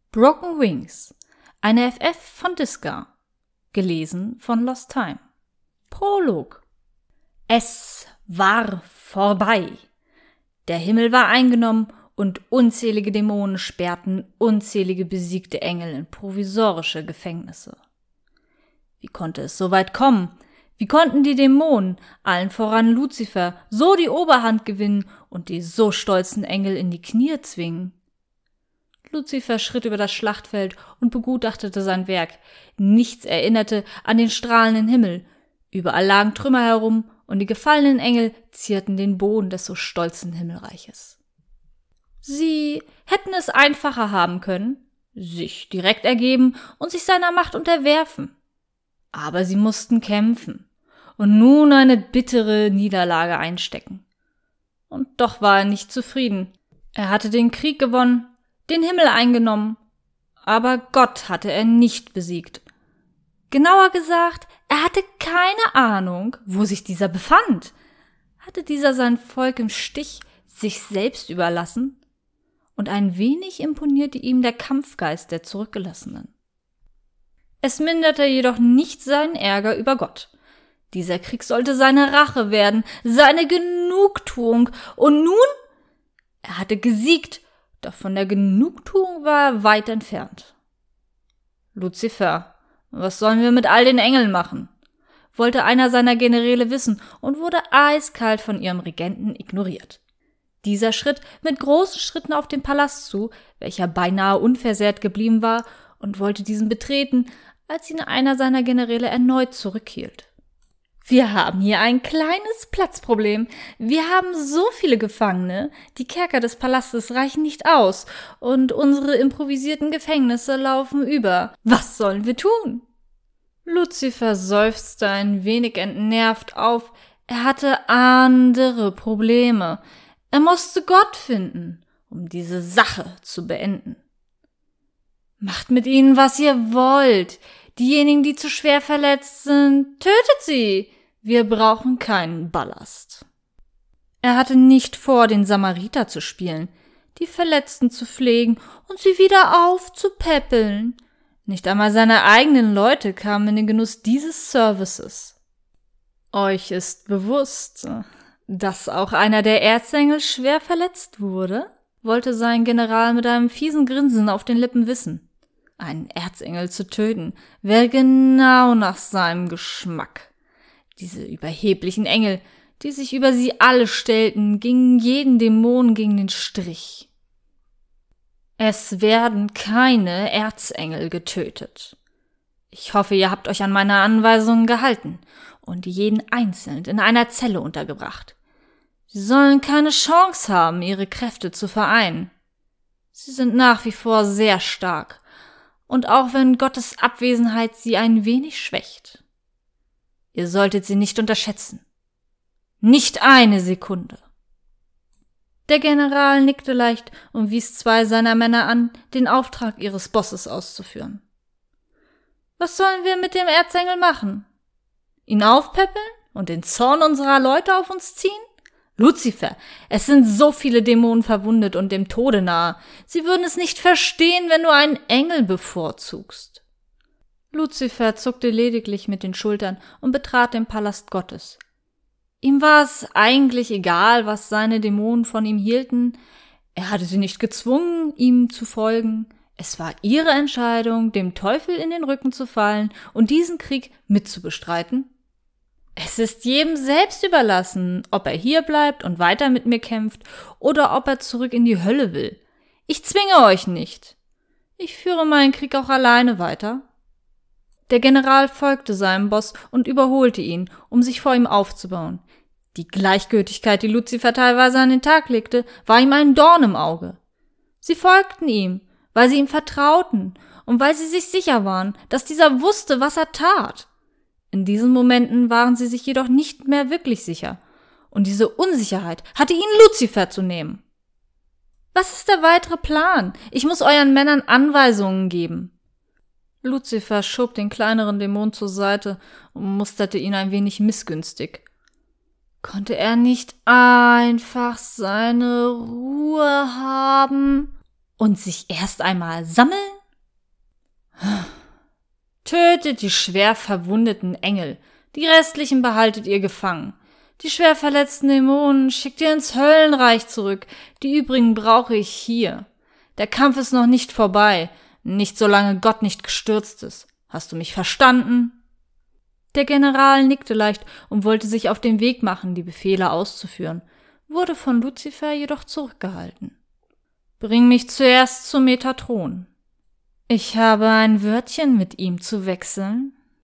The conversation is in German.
Broken Wings, eine FF von Disca, gelesen von Lost Time. Prolog. Es war vorbei. Der Himmel war eingenommen und unzählige Dämonen sperrten unzählige besiegte Engel in provisorische Gefängnisse. Wie konnte es so weit kommen? Wie konnten die Dämonen, allen voran Luzifer, so die Oberhand gewinnen und die so stolzen Engel in die Knie zwingen? Luzifer schritt über das Schlachtfeld und begutachtete sein Werk. Nichts erinnerte an den strahlenden Himmel. Überall lagen Trümmer herum und die gefallenen Engel zierten den Boden des so stolzen Himmelreiches. Sie hätten es einfacher haben können, sich direkt ergeben und sich seiner Macht unterwerfen. Aber sie mussten kämpfen und nun eine bittere Niederlage einstecken. Und doch war er nicht zufrieden. Er hatte den Krieg gewonnen, den Himmel eingenommen, aber Gott hatte er nicht besiegt. Genauer gesagt, er hatte keine Ahnung, wo sich dieser befand. Hatte dieser sein Volk im Stich, sich selbst überlassen? Und ein wenig imponierte ihm der Kampfgeist der Zurückgelassenen. Es minderte jedoch nicht seinen Ärger über Gott. Dieser Krieg sollte seine Rache werden, seine Genugtuung. Und nun? Er hatte gesiegt, doch von der Genugtuung war er weit entfernt. Luzifer, was sollen wir mit all den Engeln machen? Wollte einer seiner Generäle wissen und wurde eiskalt von ihrem Regenten ignoriert. Dieser schritt mit großen Schritten auf den Palast zu, welcher beinahe unversehrt geblieben war, und wollte diesen betreten, als ihn einer seiner Generäle erneut zurückhielt. Wir haben hier ein kleines Platzproblem. Wir haben so viele Gefangene, die Kerker des Palastes reichen nicht aus und unsere improvisierten Gefängnisse laufen über. Was sollen wir tun? Luzifer seufzte ein wenig entnervt auf. Er hatte andere Probleme. Er musste Gott finden, um diese Sache zu beenden. Macht mit ihnen, was ihr wollt. Diejenigen, die zu schwer verletzt sind, tötet sie. Wir brauchen keinen Ballast. Er hatte nicht vor, den Samariter zu spielen, die Verletzten zu pflegen und sie wieder aufzupäppeln. Nicht einmal seine eigenen Leute kamen in den Genuss dieses Services. Euch ist bewusst, dass auch einer der Erzengel schwer verletzt wurde? Wollte sein General mit einem fiesen Grinsen auf den Lippen wissen. Einen Erzengel zu töten wäre genau nach seinem Geschmack. Diese überheblichen Engel, die sich über sie alle stellten, gingen jeden Dämon gegen den Strich. Es werden keine Erzengel getötet. Ich hoffe, ihr habt euch an meine Anweisungen gehalten und jeden einzeln in einer Zelle untergebracht. Sie sollen keine Chance haben, ihre Kräfte zu vereinen. Sie sind nach wie vor sehr stark, und auch wenn Gottes Abwesenheit sie ein wenig schwächt. Ihr solltet sie nicht unterschätzen. Nicht eine Sekunde. Der General nickte leicht und wies 2 seiner Männer an, den Auftrag ihres Bosses auszuführen. Was sollen wir mit dem Erzengel machen? Ihn aufpäppeln und den Zorn unserer Leute auf uns ziehen? Luzifer, es sind so viele Dämonen verwundet und dem Tode nahe. Sie würden es nicht verstehen, wenn du einen Engel bevorzugst. Luzifer zuckte lediglich mit den Schultern und betrat den Palast Gottes. Ihm war es eigentlich egal, was seine Dämonen von ihm hielten. Er hatte sie nicht gezwungen, ihm zu folgen. Es war ihre Entscheidung, dem Teufel in den Rücken zu fallen und diesen Krieg mitzubestreiten. Es ist jedem selbst überlassen, ob er hier bleibt und weiter mit mir kämpft oder ob er zurück in die Hölle will. Ich zwinge euch nicht. Ich führe meinen Krieg auch alleine weiter. Der General folgte seinem Boss und überholte ihn, um sich vor ihm aufzubauen. Die Gleichgültigkeit, die Luzifer teilweise an den Tag legte, war ihm ein Dorn im Auge. Sie folgten ihm, weil sie ihm vertrauten und weil sie sich sicher waren, dass dieser wusste, was er tat. In diesen Momenten waren sie sich jedoch nicht mehr wirklich sicher, und diese Unsicherheit hatte ihnen Luzifer zu nehmen. Was ist der weitere Plan? Ich muss euren Männern Anweisungen geben. Luzifer schob den kleineren Dämon zur Seite und musterte ihn ein wenig missgünstig. Konnte er nicht einfach seine Ruhe haben und sich erst einmal sammeln? Tötet die schwer verwundeten Engel, die restlichen behaltet ihr gefangen. Die schwer verletzten Dämonen schickt ihr ins Höllenreich zurück, die übrigen brauche ich hier. Der Kampf ist noch nicht vorbei, nicht solange Gott nicht gestürzt ist. Hast du mich verstanden?« Der General nickte leicht und wollte sich auf den Weg machen, die Befehle auszuführen, wurde von Luzifer jedoch zurückgehalten. »Bring mich zuerst zu Metatron. Ich habe ein Wörtchen mit ihm zu wechseln.«